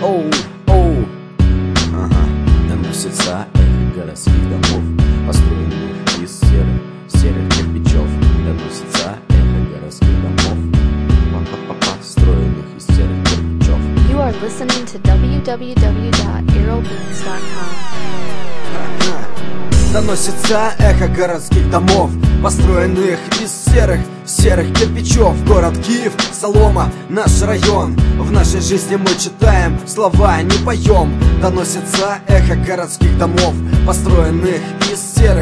Оу, оу. Ага, доносится эхо городских домов, построенных из серых кирпичов. Доносится эхо городских домов, построенных из серых кирпичов. You are listening to www.earlbeats.com. Доносится эхо городских домов, построенных из серых кирпичов. Город Киев, Солома, наш район. В нашей жизни мы читаем, слова не поем. Доносится эхо городских домов, построенных из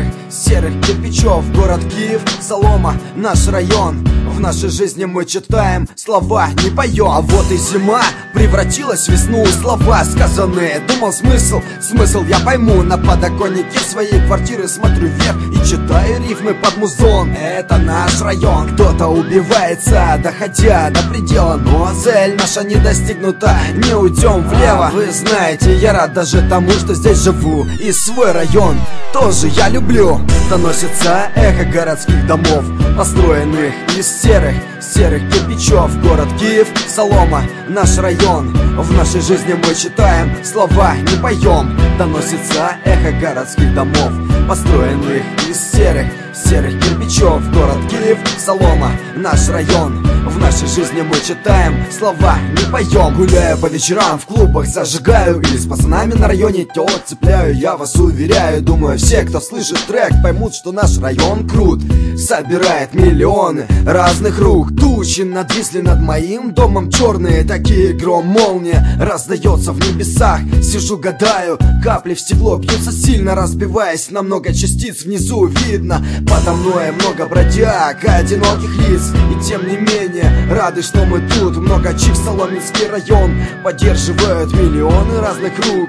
серых кирпичов. Город Киев, Солома, наш район. В нашей жизни мы читаем, слова не поем. А вот и зима превратилась в весну. Слова сказанные, думал смысл я пойму. На подоконнике своей квартиры смотрю вверх и читаю рифмы под музон. Это наш район. Кто-то убивается, доходя до предела, но цель наша не достигнута. Не уйдем влево. Вы знаете, я рад даже тому, что здесь живу, и свой район тоже я люблю. Доносится эхо городских домов, построенных из серых кирпичов. Город Киев, Солома, наш район. В нашей жизни мы читаем, слова не поем. Доносится эхо городских домов, построенных из серых кирпичов. Город Киев, Солома, наш район. В нашей жизни мы читаем, слова не поем. Гуляю по вечерам, в клубах зажигаю, или с пацанами на районе тёлок цепляю. Я вас уверяю, думаю, все, кто слышит трек, поймут, что наш район крут. Собирает миллионы разных рук. Тучи надвисли над моим домом, черные такие, гром, молния раздается в небесах. Сижу, гадаю, капли в стекло бьются сильно, разбиваясь на много частиц. Внизу видно подо мной много бродяг, одиноких лиц. И тем не менее рады, что мы тут. Много чив, Соломенский район поддерживают миллионы разных рук.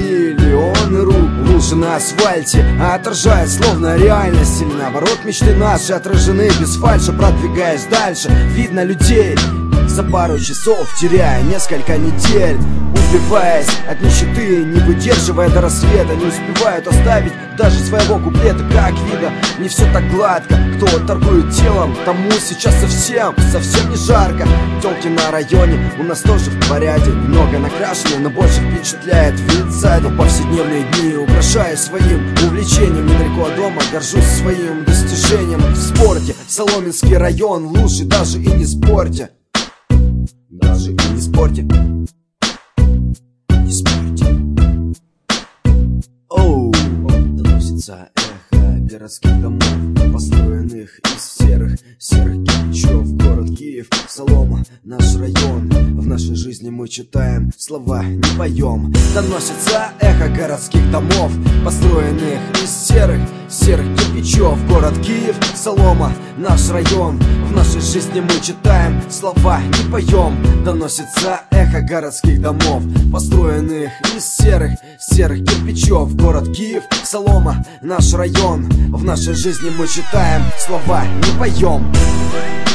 Миллионы рук. Лужи на асфальте отражают словно реальность, или наоборот мечты наши отражены без фальши. Продвигаясь дальше, видно людей за пару часов, теряя несколько недель. Убиваясь от нищеты, не выдерживая до рассвета, не успевают оставить даже своего куплета. Как видно, не все так гладко. Кто торгует телом, тому сейчас совсем не жарко. Тёлки на районе у нас тоже в порядке. Немного накрашены, но больше впечатляет вид сзади. Повседневные дни украшаю своим увлечением. Недалеко от дома горжусь своим достижением. В спорте Соломенский район лучше, даже и не спорьте. Даже и не спорьте. Не спорьте. Оу. Доносится эхо городских домов, построенных из серых кирпичов. Город Киев, Солома, наш район. В нашей жизни мы читаем, слова не поем. Доносится эхо городских домов, построенных из серых кирпичов. Город Киев, Солома, наш район. В нашей жизни мы читаем, слова не поем. Доносится эхо городских домов, построенных из серых кирпичов. Город Киев, Солома, наш район. В нашей жизни мы читаем, слова не поем.